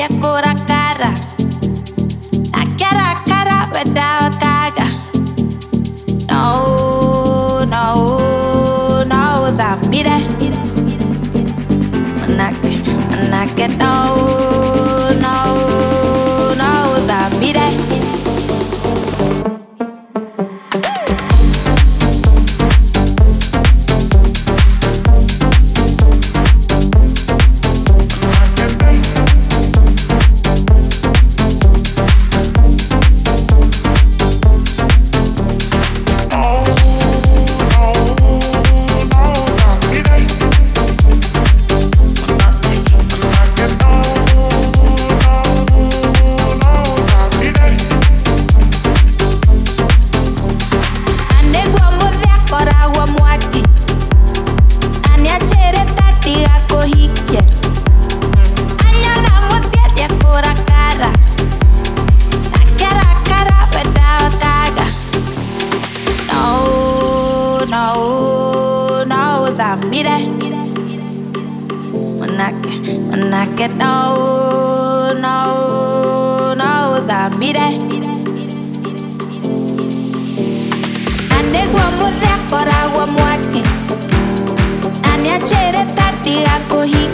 cura cara. La cara cara verdad caga. No, no, no, da mire. Manake, no, no, no, da mire. Mire, manake, no, no, no, da mire. Ane guamu de akora guamuaki, ane achere tati akohi.